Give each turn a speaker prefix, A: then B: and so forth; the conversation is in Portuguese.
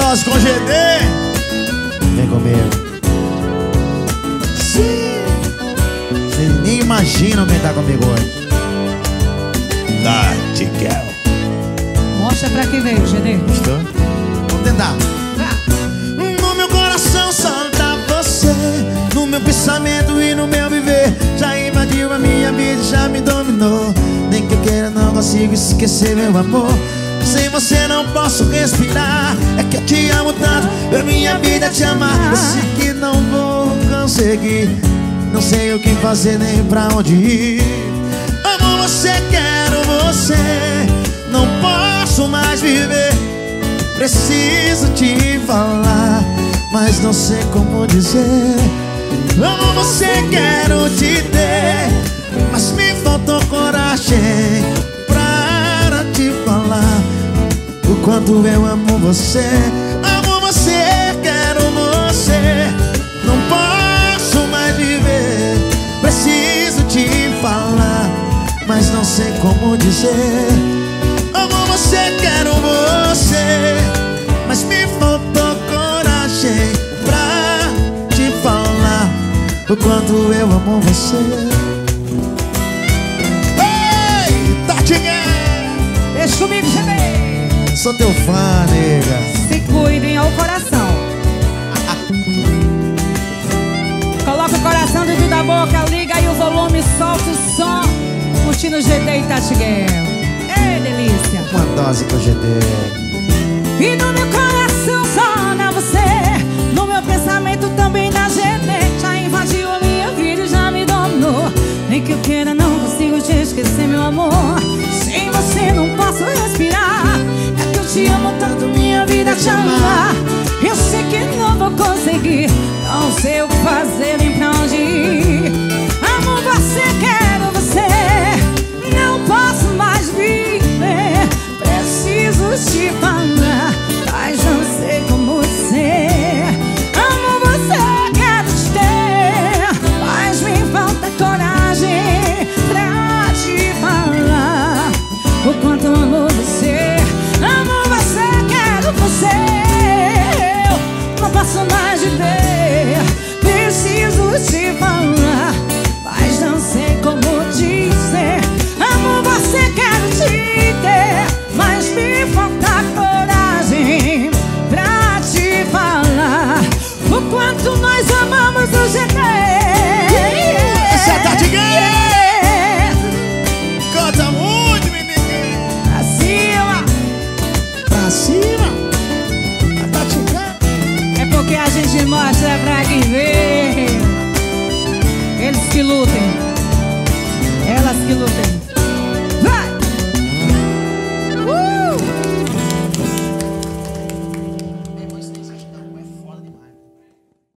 A: dose com GD. Vem comigo. Vocês nem imaginam quem tá comigo hoje. Tatiquel.
B: Mostra pra quem veio, GD.
A: Gostou? Vamos tentar. No meu coração só tá você. No meu pensamento e no meu viver. Já invadiu a minha vida e já me dominou. Nem que eu queira não consigo esquecer, meu amor. Sem você não posso respirar. É que eu te amo tanto, a minha vida é te amar. Eu sei que não vou conseguir. Não sei o que fazer nem pra onde ir. Amo você, quero você. Não posso mais viver. Preciso te falar, mas não sei como dizer. Amo você, quero te ter, mas me faltou coragem pra te falar o quanto eu amo você. Amo você, quero você. Não posso mais viver. Preciso te falar, mas não sei como dizer. Amo você, quero você, mas me faltou coragem pra te falar o quanto eu amo você. Ei, Tatiquel!
B: Deixa comigo, GD.
A: Sou teu fã, nega.
B: Se cuidem ao coração. Coloca o coração dentro da boca, liga aí o volume, solta o som. Curtindo o GD e Tatiquel. Ei, delícia.
A: Uma dose com GD.
B: E no meu coração só na você. No meu pensamento também na GD. Já invadiu a minha vida e já me dominou. Nem que eu queira não consigo te esquecer, meu amor. Sem você não posso respirar. É que eu te amo tanto, minha vida te amar. Eu sei que não vou conseguir. Não sei o que fazer, nem pra onde ir. Amo você, quero você. Não posso mais viver. Preciso te falar, mas não sei como dizer. Amo você, quero te ter, mas me falta coragem pra te falar o quanto eu amo você. Amo você, quero você. Eu não posso mais viver. Preciso te falar, mas não sei como dizer. Amo você, quero te ter, mas me falta coragem pra te falar o quanto nós amamos o GD.
A: Essa é Tatiquel! Canta muito, menino.
B: Pra cima.
A: Pra cima. A Tatiquel.
B: É porque a gente mostra pra quem vê. Eles que lutem, elas que lutem.